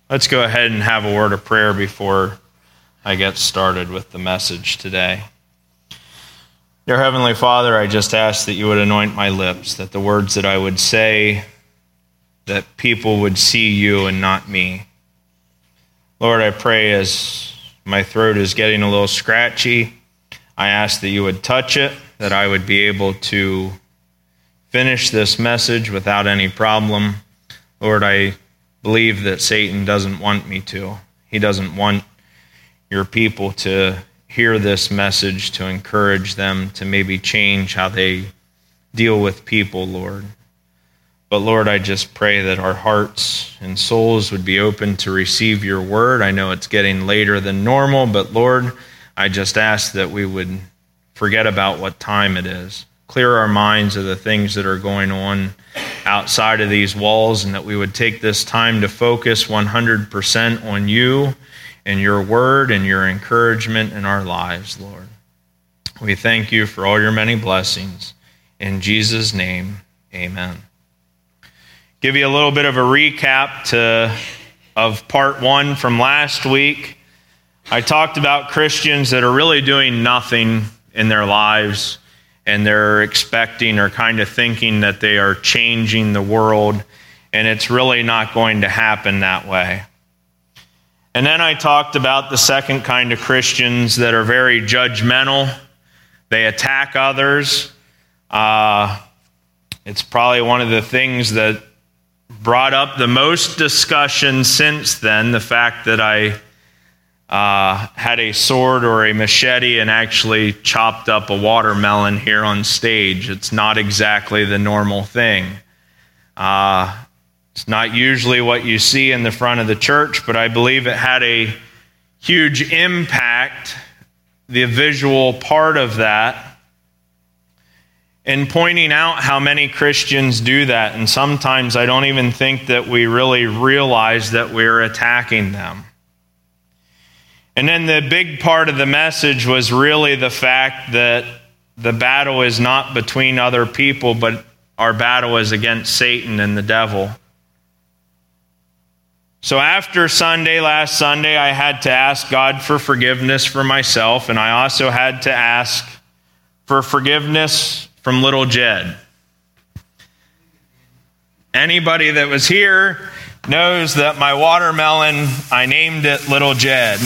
Let's go ahead and have a word of prayer before I get started with the message today. Dear Heavenly Father, I just ask that you would anoint my lips, that the words that I would say, that people would see you and not me. Lord, I pray as my throat is getting a little scratchy, I ask that you would touch it, that I would be able to finish this message without any problem. Lord, I believe that Satan doesn't want me to. He doesn't want your people to hear this message, to encourage them to maybe change how they deal with people, Lord. But Lord, I just pray that our hearts and souls would be open to receive your word. I know it's getting later than normal, but Lord, I just ask that we would forget about what time it is. Clear our minds of the things that are going on outside of these walls, and that we would take this time to focus 100% on you and your word and your encouragement in our lives, Lord. We thank you for all your many blessings. In Jesus' name, amen. Give you a little bit of a recap of part one from last week. I talked about Christians that are really doing nothing in their lives, and they're expecting or kind of thinking that they are changing the world, and it's really not going to happen that way. And then I talked about the second kind of Christians that are very judgmental. They attack others. It's probably one of the things that brought up the most discussion since then, the fact that I had a sword or a machete and actually chopped up a watermelon here on stage. It's not exactly the normal thing. It's not usually what you see in the front of the church, but I believe it had a huge impact, the visual part of that, in pointing out how many Christians do that. And sometimes I don't even think that we really realize that we're attacking them. And then the big part of the message was really the fact that the battle is not between other people, but our battle is against Satan and the devil. So after last Sunday, I had to ask God for forgiveness for myself, and I also had to ask for forgiveness from little Jed. Anybody that was here knows that my watermelon, I named it Little Jed.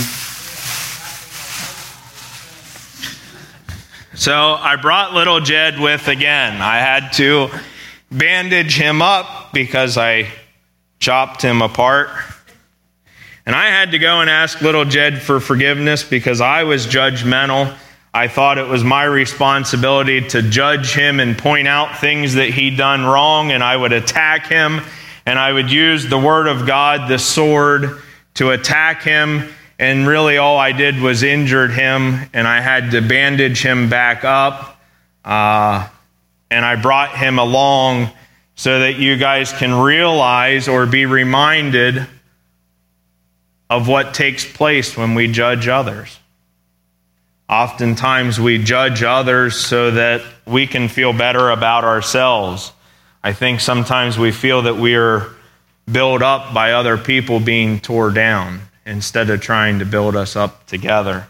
So I brought little Jed with again. I had to bandage him up because I chopped him apart. And I had to go and ask little Jed for forgiveness because I was judgmental. I thought it was my responsibility to judge him and point out things that he'd done wrong, and I would attack him, and I would use the word of God, the sword, to attack him. And really all I did was injured him, and I had to bandage him back up. And I brought him along so that you guys can realize or be reminded of what takes place when we judge others. Oftentimes we judge others so that we can feel better about ourselves. I think sometimes we feel that we are built up by other people being torn down, instead of trying to build us up together.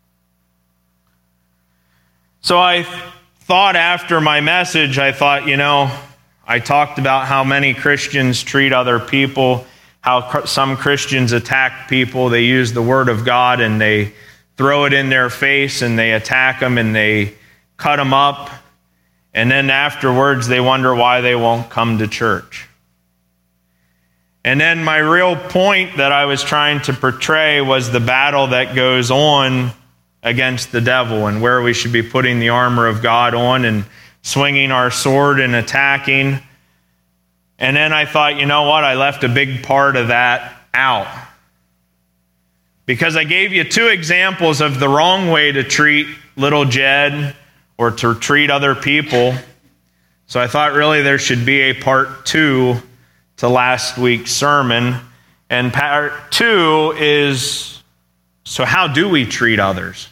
So I thought after my message, I talked about how many Christians treat other people, how some Christians attack people. They use the word of God and they throw it in their face and they attack them and they cut them up. And then afterwards, they wonder why they won't come to church. And then my real point that I was trying to portray was the battle that goes on against the devil and where we should be putting the armor of God on and swinging our sword and attacking. And then I thought, you know what? I left a big part of that out. Because I gave you two examples of the wrong way to treat little Jed or to treat other people. So I thought really there should be a part two to last week's sermon. And part two is, so how do we treat others?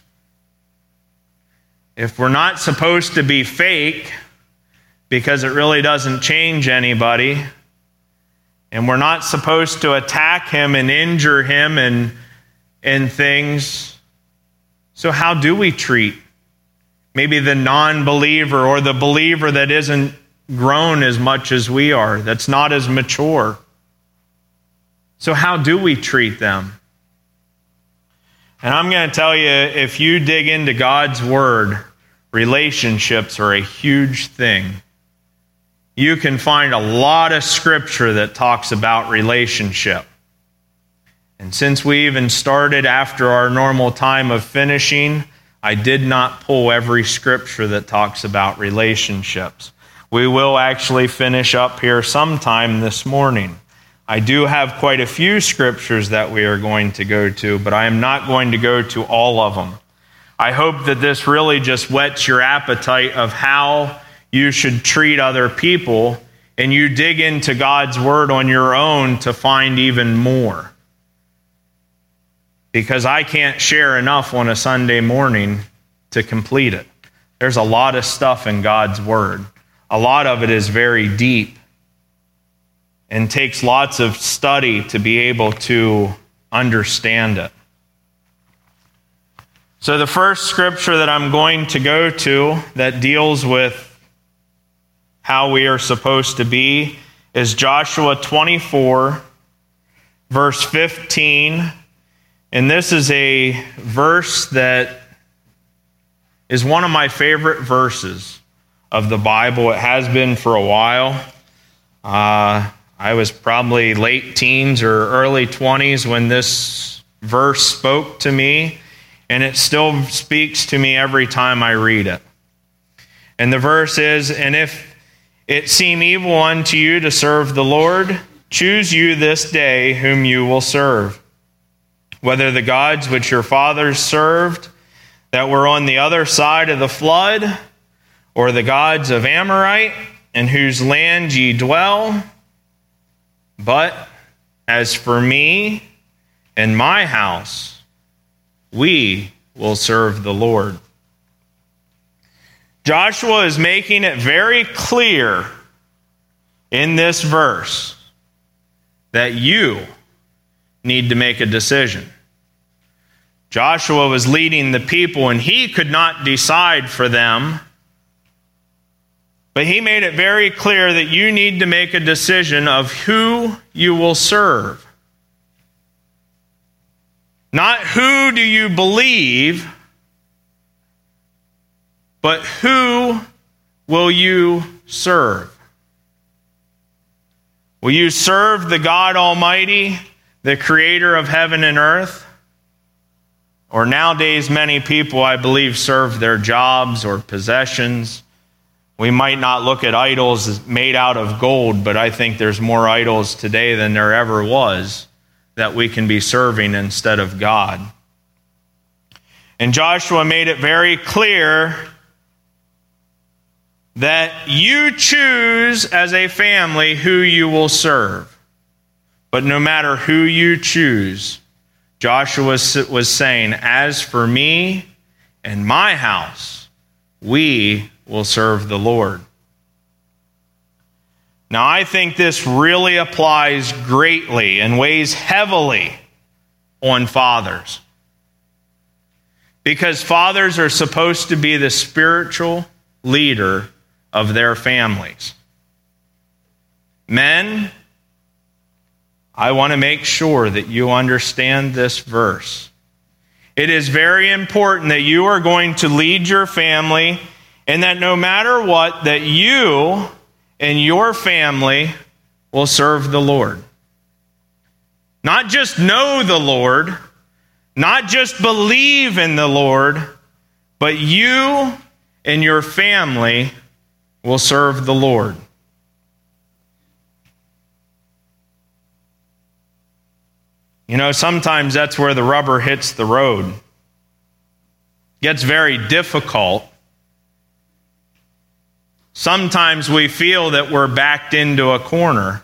If we're not supposed to be fake, because it really doesn't change anybody, And we're not supposed to attack him and injure him and things. So how do we treat maybe the non-believer or the believer that isn't grown as much as we are, that's not as mature? So how do we treat them? And I'm going to tell you, if you dig into God's word, relationships are a huge thing. You can find a lot of scripture that talks about relationship. And since we even started after our normal time of finishing, I did not pull every scripture that talks about relationships. We will actually finish up here sometime this morning. I do have quite a few scriptures that we are going to go to, but I am not going to go to all of them. I hope that this really just whets your appetite of how you should treat other people, and you dig into God's word on your own to find even more. Because I can't share enough on a Sunday morning to complete it. There's a lot of stuff in God's word. A lot of it is very deep and takes lots of study to be able to understand it. So the first scripture that I'm going to go to that deals with how we are supposed to be is Joshua 24, verse 15. And this is a verse that is one of my favorite verses of the Bible. It has been for a while. I was probably late teens or early 20s when this verse spoke to me, and it still speaks to me every time I read it. And the verse is, "And if it seem evil unto you to serve the Lord, choose you this day whom you will serve, whether the gods which your fathers served that were on the other side of the flood, or the gods of Amorite, in whose land ye dwell. But as for me and my house, we will serve the Lord." Joshua is making it very clear in this verse that you need to make a decision. Joshua was leading the people, and he could not decide for them. But he made it very clear that you need to make a decision of who you will serve. Not who do you believe, but who will you serve? Will you serve the God Almighty, the creator of heaven and earth? Or nowadays, many people, I believe, serve their jobs or possessions. We might not look at idols made out of gold, but I think there's more idols today than there ever was that we can be serving instead of God. And Joshua made it very clear that you choose as a family who you will serve. But no matter who you choose, Joshua was saying, as for me and my house, we will serve the Lord. Now, I think this really applies greatly and weighs heavily on fathers. Because fathers are supposed to be the spiritual leader of their families. Men, I want to make sure that you understand this verse. It is very important that you are going to lead your family, and that no matter what, that you and your family will serve the Lord. Not just know the Lord, not just believe in the Lord, but you and your family will serve the Lord. You know, sometimes that's where the rubber hits the road. It gets very difficult. Sometimes we feel that we're backed into a corner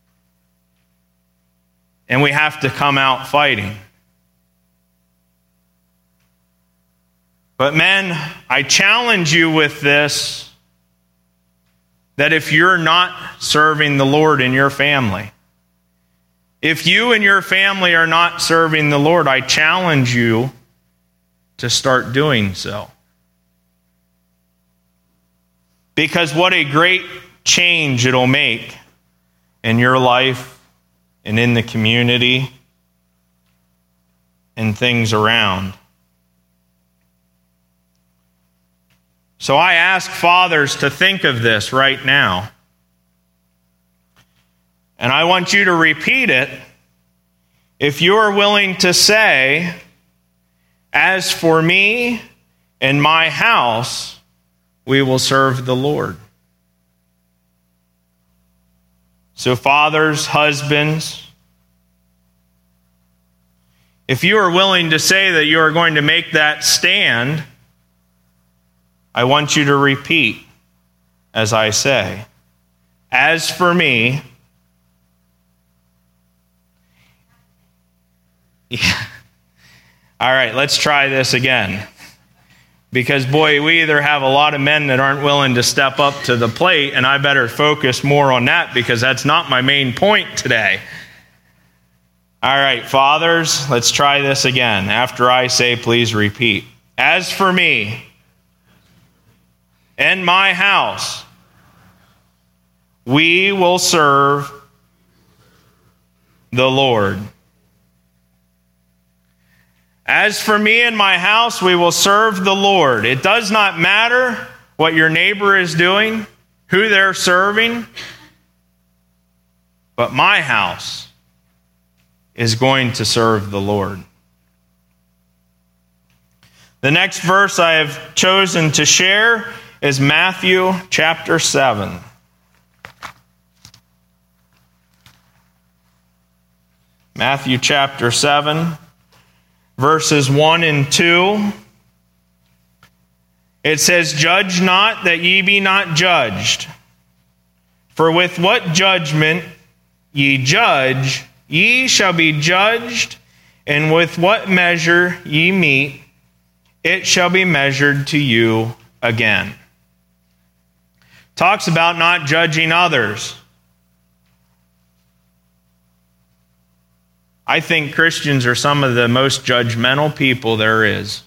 and we have to come out fighting. But men, I challenge you with this, that if you're not serving the Lord in your family, If you and your family are not serving the Lord, I challenge you to start doing so. Because what a great change it'll make in your life and in the community and things around. So I ask fathers to think of this right now. And I want you to repeat it if you are willing to say, "As for me and my house, we will serve the Lord." So fathers, husbands, if you are willing to say that you are going to make that stand, I want you to repeat as I say, "As for me," All right, let's try this again. Because, boy, we either have a lot of men that aren't willing to step up to the plate, and I better focus more on that because that's not my main point today. All right, fathers, let's try this again. After I say, please repeat. "As for me and my house, we will serve the Lord." As for me and my house, we will serve the Lord. It does not matter what your neighbor is doing, who they're serving, but my house is going to serve the Lord. The next verse I have chosen to share is Matthew chapter 7. Matthew chapter 7. Verses 1 and 2, it says, "Judge not that ye be not judged. For with what judgment ye judge, ye shall be judged, and with what measure ye mete, it shall be measured to you again." Talks about not judging others. I think Christians are some of the most judgmental people there is.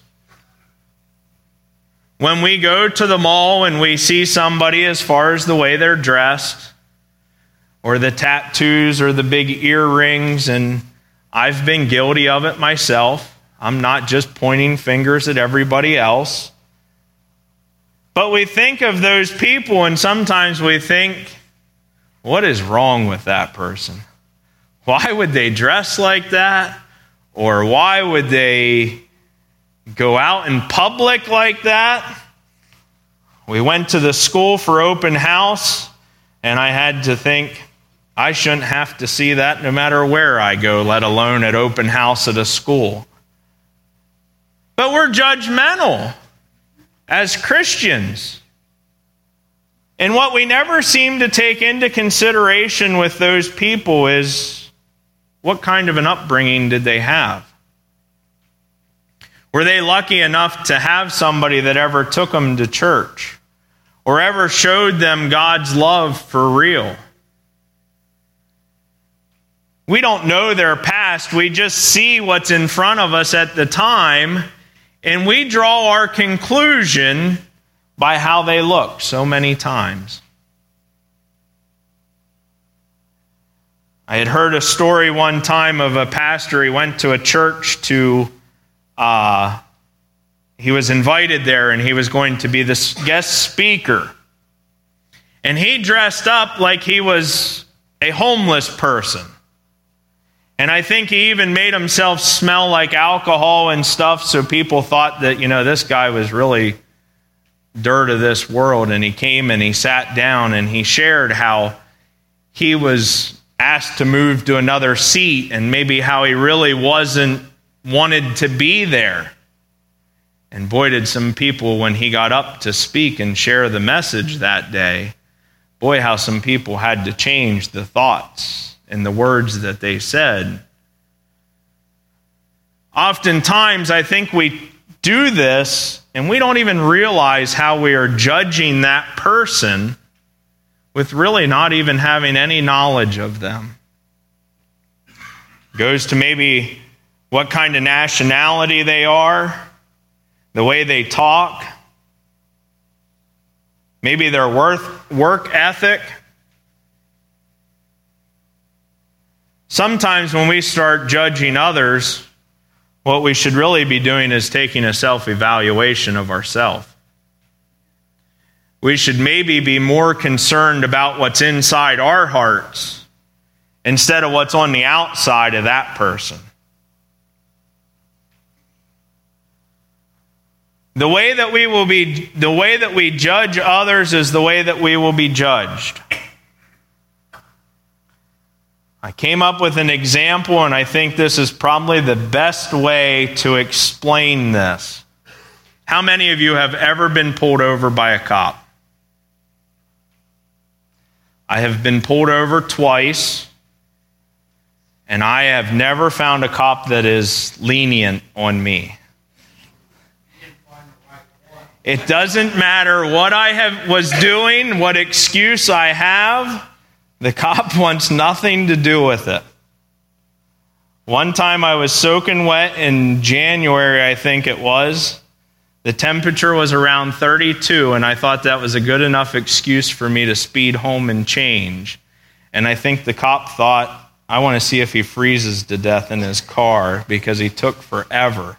When we go to the mall and we see somebody as far as the way they're dressed, or the tattoos or the big earrings, and I've been guilty of it myself. I'm not just pointing fingers at everybody else. But we think of those people and sometimes we think, what is wrong with that person? Why would they dress like that? Or why would they go out in public like that? We went to the school for open house, and I had to think, I shouldn't have to see that no matter where I go, let alone at open house at a school. But we're judgmental as Christians. And what we never seem to take into consideration with those people is, what kind of an upbringing did they have? Were they lucky enough to have somebody that ever took them to church or ever showed them God's love for real? We don't know their past. We just see what's in front of us at the time, and we draw our conclusion by how they look so many times. I had heard a story one time of a pastor. He went to a church he was invited there, and he was going to be the guest speaker. And he dressed up like he was a homeless person. And I think he even made himself smell like alcohol and stuff, so people thought that, this guy was really dirt of this world. And he came and he sat down and he shared how he was asked to move to another seat and maybe how he really wasn't wanted to be there. And boy, did some people, when he got up to speak and share the message that day, boy, how some people had to change the thoughts and the words that they said. Oftentimes, I think we do this and we don't even realize how we are judging that person with really not even having any knowledge of them. Goes to maybe what kind of nationality they are, the way they talk, maybe their work ethic. Sometimes when we start judging others, what we should really be doing is taking a self-evaluation of ourselves. We should maybe be more concerned about what's inside our hearts instead of what's on the outside of that person. The way that we judge others is the way that we will be judged. I came up with an example, and I think this is probably the best way to explain this. How many of you have ever been pulled over by a cop? I have been pulled over twice, and I have never found a cop that is lenient on me. It doesn't matter what I was doing, what excuse I have, the cop wants nothing to do with it. One time I was soaking wet in January, I think it was. The temperature was around 32, and I thought that was a good enough excuse for me to speed home and change. And I think the cop thought, I want to see if he freezes to death in his car, because he took forever.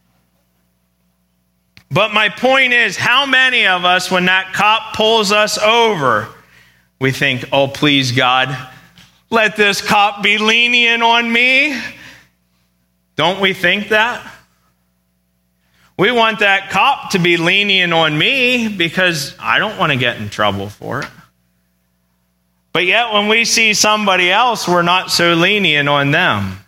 But my point is, how many of us, when that cop pulls us over, we think, oh, please, God, let this cop be lenient on me? Don't we think that? We want that cop to be lenient on me because I don't want to get in trouble for it. But yet when we see somebody else, we're not so lenient on them.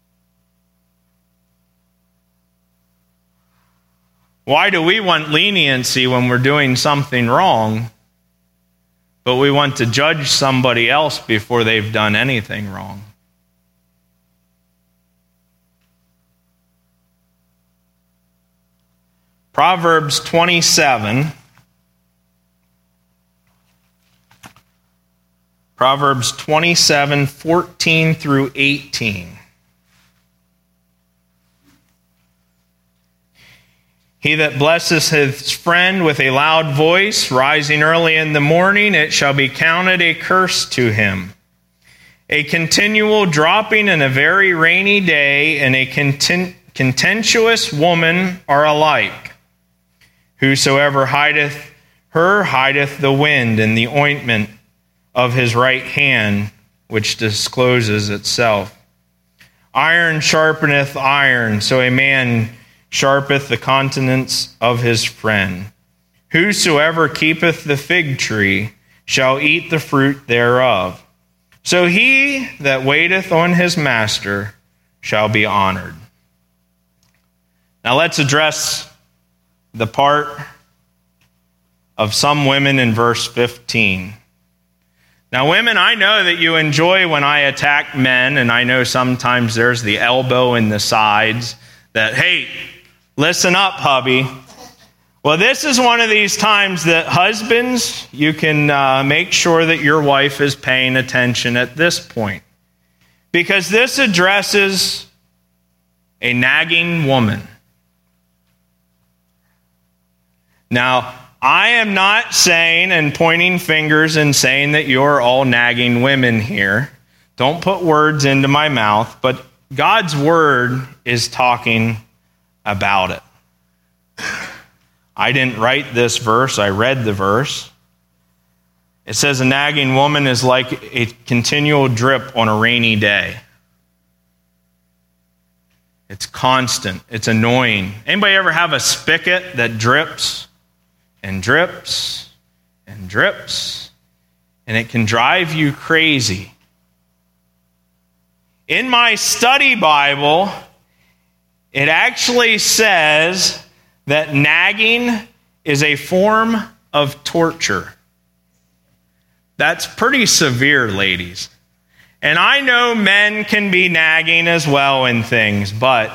Why do we want leniency when we're doing something wrong, but we want to judge somebody else before they've done anything wrong? Proverbs 27. Proverbs 27, 14 through 18. He that blesseth his friend with a loud voice, rising early in the morning, it shall be counted a curse to him. A continual dropping in a very rainy day, and a contentious woman are alike. Whosoever hideth her hideth the wind, and the ointment of his right hand, which discloses itself. Iron sharpeneth iron, so a man sharpeth the countenance of his friend. Whosoever keepeth the fig tree shall eat the fruit thereof. So he that waiteth on his master shall be honored. Now let's address the part of some women in verse 15. Now, women, I know that you enjoy when I attack men, and I know sometimes there's the elbow in the sides that, hey, listen up, hubby. Well, this is one of these times that husbands, you can make sure that your wife is paying attention at this point. Because this addresses a nagging woman. Now, I am not saying and pointing fingers and saying that you're all nagging women here. Don't put words into my mouth, but God's word is talking about it. I didn't write this verse, I read the verse. It says a nagging woman is like a continual drip on a rainy day. It's constant, it's annoying. Anybody ever have a spigot that drips and drips and drips, and it can drive you crazy? In my study Bible, it actually says that nagging is a form of torture. That's pretty severe, ladies. And I know men can be nagging as well in things, but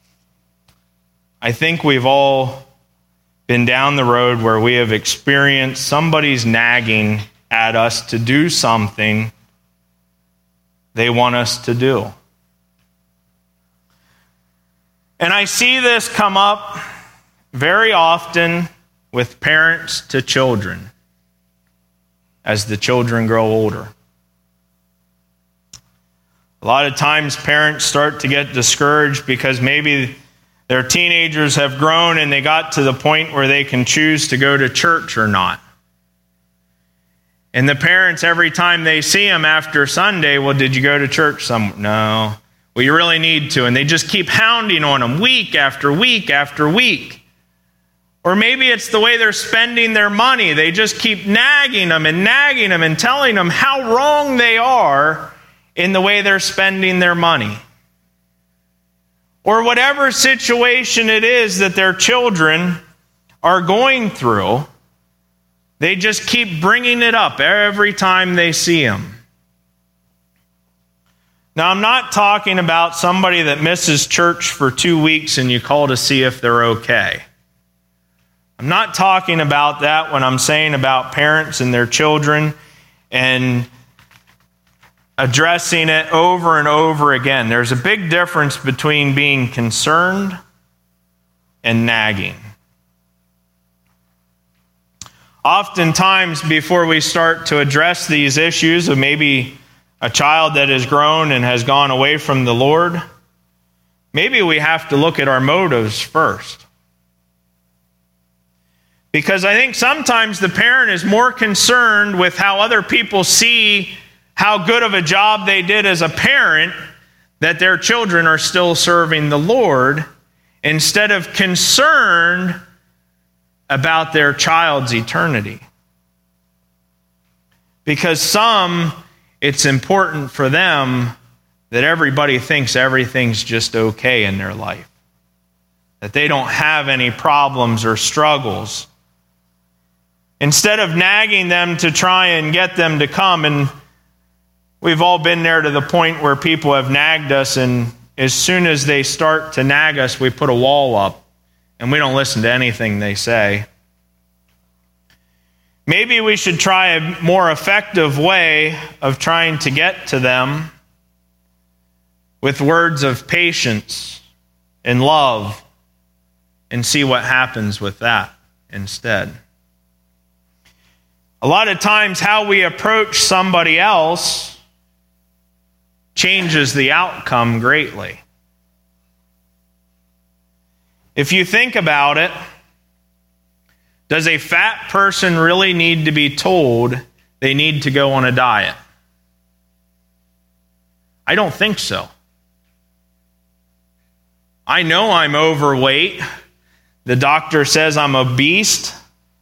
I think we've all been down the road where we have experienced somebody's nagging at us to do something they want us to do. And I see this come up very often with parents to children as the children grow older. A lot of times parents start to get discouraged because maybe their teenagers have grown and they got to the point where they can choose to go to church or not. And the parents, every time they see them after Sunday, well, did you go to church? No. Well, you really need to. And they just keep hounding on them week after week after week. Or maybe it's the way they're spending their money. They just keep nagging them and telling them how wrong they are in the way they're spending their money. Or whatever situation it is that their children are going through, they just keep bringing it up every time they see them. Now, I'm not talking about somebody that misses church for 2 weeks and you call to see if they're okay. I'm not talking about that when I'm saying about parents and their children and addressing it over and over again. There's a big difference between being concerned and nagging. Oftentimes, before we start to address these issues of maybe a child that has grown and has gone away from the Lord, maybe we have to look at our motives first. Because I think sometimes the parent is more concerned with how other people see how good of a job they did as a parent, that their children are still serving the Lord, instead of concerned about their child's eternity. Because it's important for them that everybody thinks everything's just okay in their life, that they don't have any problems or struggles. Instead of nagging them to try and get them to come, and we've all been there to the point where people have nagged us, and as soon as they start to nag us, we put a wall up, and we don't listen to anything they say. Maybe we should try a more effective way of trying to get to them with words of patience and love, and see what happens with that instead. A lot of times how we approach somebody else changes the outcome greatly. If you think about it, does a fat person really need to be told they need to go on a diet? I don't think so. I know I'm overweight. The doctor says I'm obese.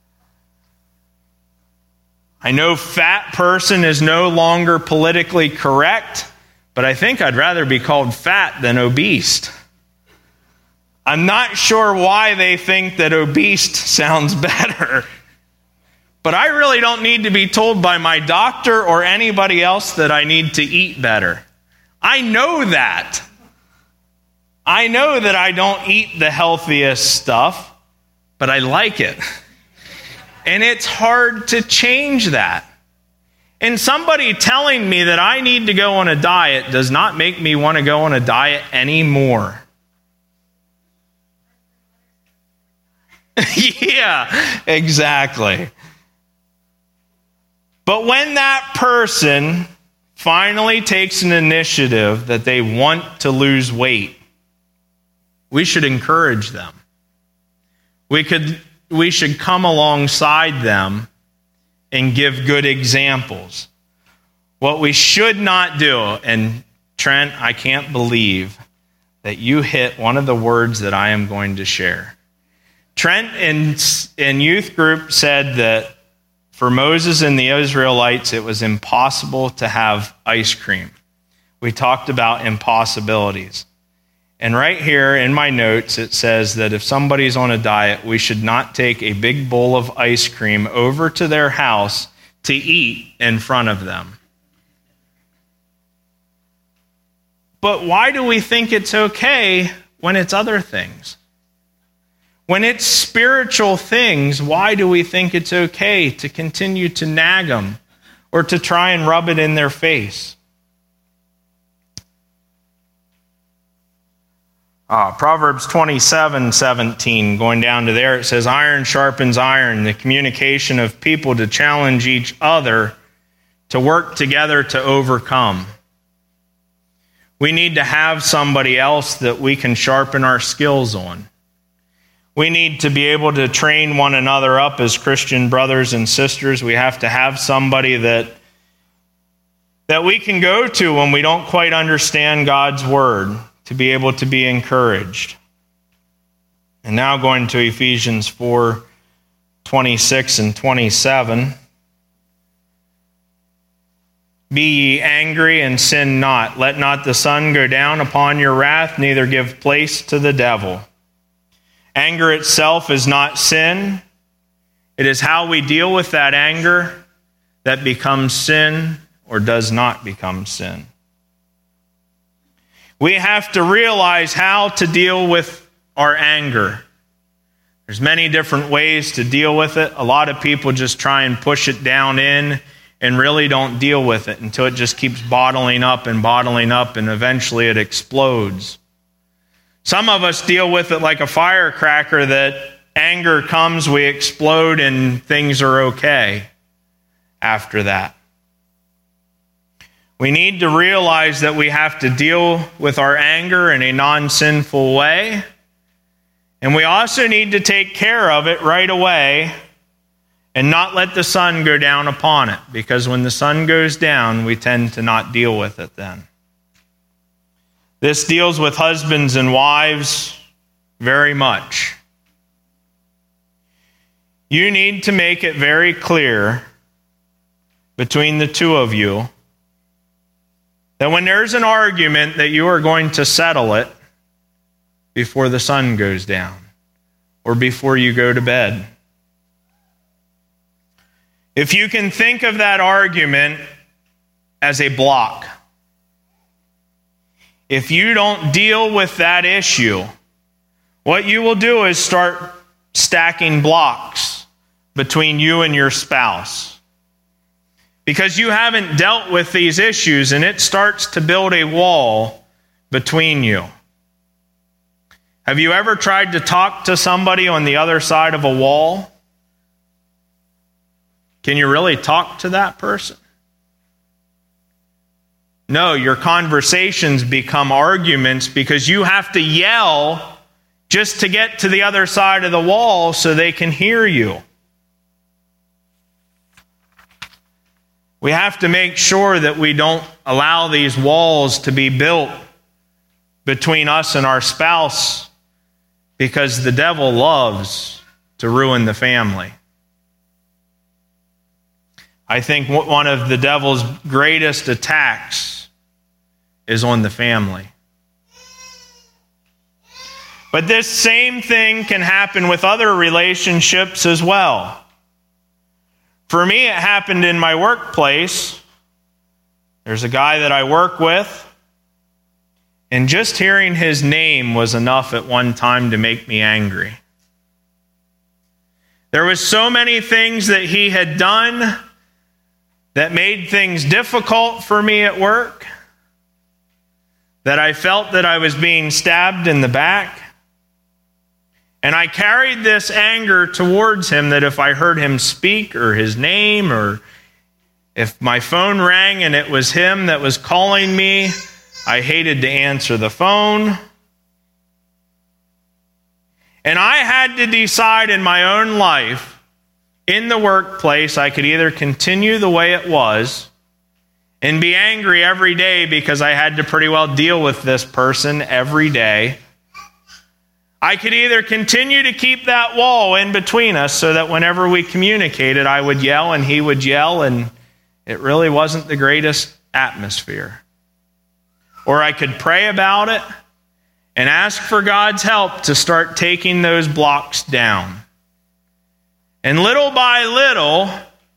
I know fat person is no longer politically correct, but I think I'd rather be called fat than obese. I'm not sure why they think that obese sounds better, but I really don't need to be told by my doctor or anybody else that I need to eat better. I know that. I know that I don't eat the healthiest stuff, but I like it. And it's hard to change that. And somebody telling me that I need to go on a diet does not make me want to go on a diet anymore. Yeah, exactly. But when that person finally takes an initiative that they want to lose weight, we should encourage them. We should come alongside them and give good examples. What we should not do, and Trent, I can't believe that you hit one of the words that I am going to share. Trent in youth group said that for Moses and the Israelites, it was impossible to have ice cream. We talked about impossibilities. And right here in my notes, it says that if somebody's on a diet, we should not take a big bowl of ice cream over to their house to eat in front of them. But why do we think it's okay when it's other things? When it's spiritual things, why do we think it's okay to continue to nag them or to try and rub it in their face? Proverbs 27:17, going down to there, it says, iron sharpens iron, the communication of people to challenge each other to work together to overcome. We need to have somebody else that we can sharpen our skills on. We need to be able to train one another up as Christian brothers and sisters. We have to have somebody that we can go to when we don't quite understand God's word, to be able to be encouraged. And now going to Ephesians 4:26 and 27. Be ye angry and sin not. Let not the sun go down upon your wrath, neither give place to the devil. Anger itself is not sin. It is how we deal with that anger that becomes sin or does not become sin. We have to realize how to deal with our anger. There's many different ways to deal with it. A lot of people just try and push it down in and really don't deal with it until it just keeps bottling up, and eventually it explodes. Some of us deal with it like a firecracker, that anger comes, we explode, and things are okay after that. We need to realize that we have to deal with our anger in a non-sinful way, and we also need to take care of it right away and not let the sun go down upon it, because when the sun goes down, we tend to not deal with it then. This deals with husbands and wives very much. You need to make it very clear between the two of you that when there's an argument, that you are going to settle it before the sun goes down or before you go to bed. If you can think of that argument as a block, if you don't deal with that issue, what you will do is start stacking blocks between you and your spouse, because you haven't dealt with these issues, and it starts to build a wall between you. Have you ever tried to talk to somebody on the other side of a wall? Can you really talk to that person? No, your conversations become arguments because you have to yell just to get to the other side of the wall so they can hear you. We have to make sure that we don't allow these walls to be built between us and our spouse, because the devil loves to ruin the family. I think one of the devil's greatest attacks is on the family. But this same thing can happen with other relationships as well. For me, it happened in my workplace. There's a guy that I work with, and just hearing his name was enough at one time to make me angry. There was so many things that he had done that made things difficult for me at work, that I felt that I was being stabbed in the back. And I carried this anger towards him, that if I heard him speak, or his name, or if my phone rang and it was him that was calling me, I hated to answer the phone. And I had to decide in my own life, in the workplace, I could either continue the way it was and be angry every day because I had to pretty well deal with this person every day. I could either continue to keep that wall in between us so that whenever we communicated, I would yell and he would yell, and it really wasn't the greatest atmosphere. Or I could pray about it and ask for God's help to start taking those blocks down. And little by little,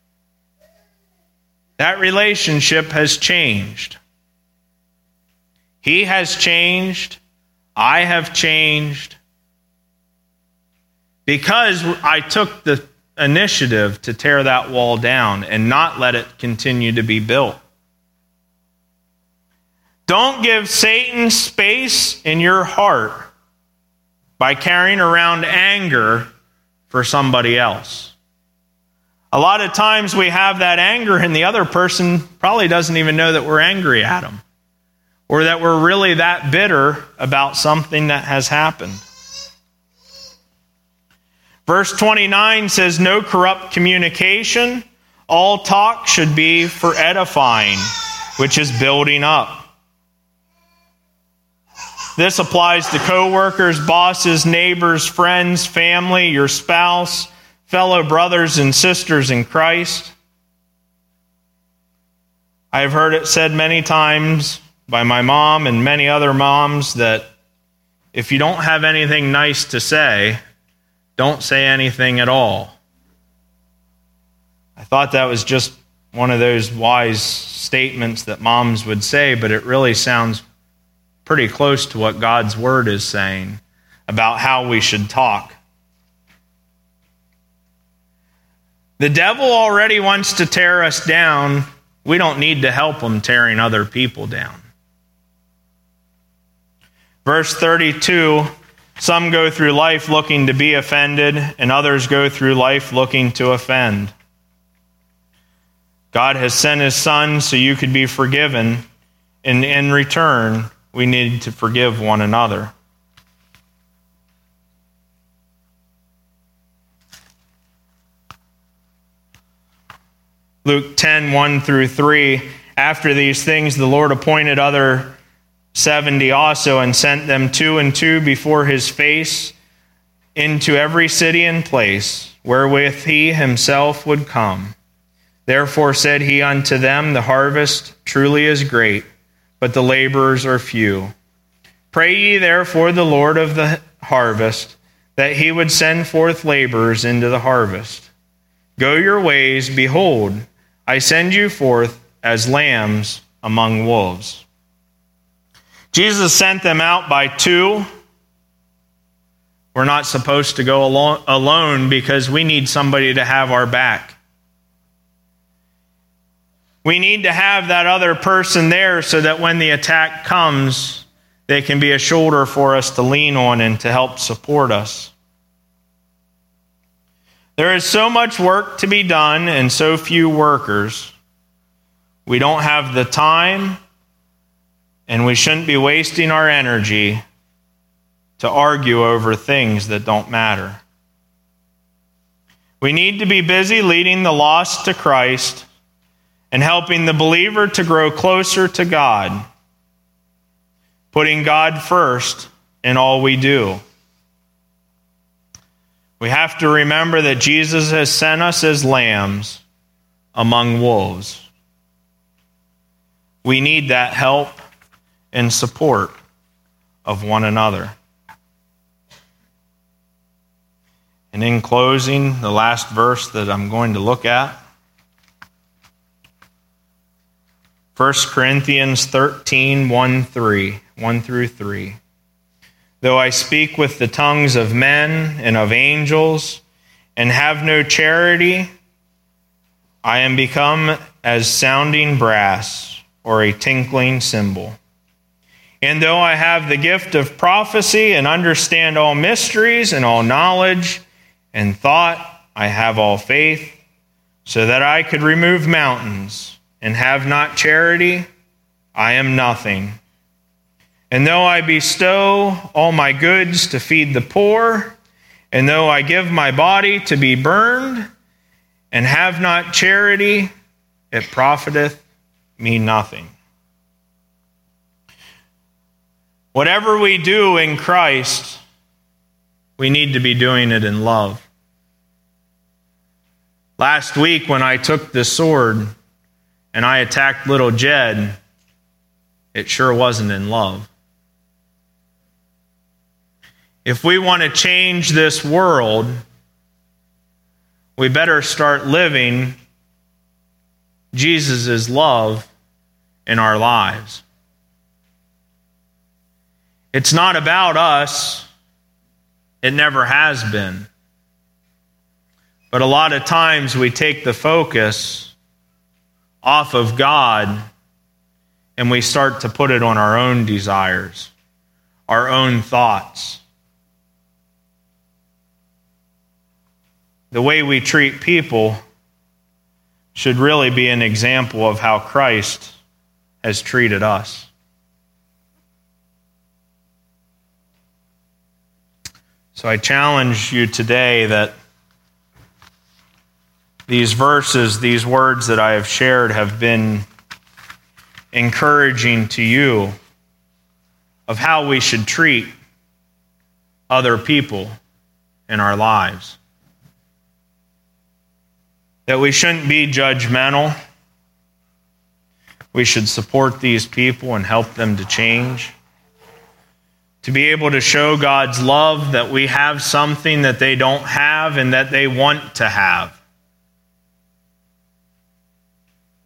that relationship has changed. He has changed. I have changed. Because I took the initiative to tear that wall down and not let it continue to be built. Don't give Satan space in your heart by carrying around anger for somebody else. A lot of times we have that anger and the other person probably doesn't even know that we're angry at them, or that we're really that bitter about something that has happened. Verse 29 says, no corrupt communication. All talk should be for edifying, which is building up. This applies to coworkers, bosses, neighbors, friends, family, your spouse, fellow brothers and sisters in Christ. I have heard it said many times by my mom and many other moms that if you don't have anything nice to say, don't say anything at all. I thought that was just one of those wise statements that moms would say, but it really sounds pretty close to what God's word is saying about how we should talk. The devil already wants to tear us down. We don't need to help him tearing other people down. Verse 32, some go through life looking to be offended, and others go through life looking to offend. God has sent his Son so you could be forgiven, and in return, we need to forgive one another. Luke 10, 1 through 3, after these things the Lord appointed other 70 also, and sent them 2 and 2 before his face into every city and place wherewith he himself would come. Therefore said he unto them, the harvest truly is great, but the laborers are few. Pray ye therefore the Lord of the harvest, that he would send forth laborers into the harvest. Go your ways, behold, I send you forth as lambs among wolves. Jesus sent them out by 2. We're not supposed to go alone because we need somebody to have our back. We need to have that other person there so that when the attack comes, they can be a shoulder for us to lean on and to help support us. There is so much work to be done and so few workers. We don't have the time, and we shouldn't be wasting our energy to argue over things that don't matter. We need to be busy leading the lost to Christ and helping the believer to grow closer to God, putting God first in all we do. We have to remember that Jesus has sent us as lambs among wolves. We need that help and support of one another. And in closing, the last verse that I'm going to look at, 1 Corinthians 13, 1 through 3. Though I speak with the tongues of men and of angels, and have no charity, I am become as sounding brass or a tinkling cymbal. And though I have the gift of prophecy and understand all mysteries and all knowledge, and thought I have all faith, so that I could remove mountains, and have not charity, I am nothing. And though I bestow all my goods to feed the poor, and though I give my body to be burned, and have not charity, it profiteth me nothing. Whatever we do in Christ, we need to be doing it in love. Last week when I took the sword and I attacked little Jed, it sure wasn't in love. If we want to change this world, we better start living Jesus' love in our lives. It's not about us. It never has been. But a lot of times we take the focus off of God and we start to put it on our own desires, our own thoughts. the way we treat people should really be an example of how Christ has treated us. So I challenge you today that these verses, these words that I have shared have been encouraging to you of how we should treat other people in our lives. That we shouldn't be judgmental. We should support these people and help them to change. To be able to show God's love that we have something that they don't have and that they want to have.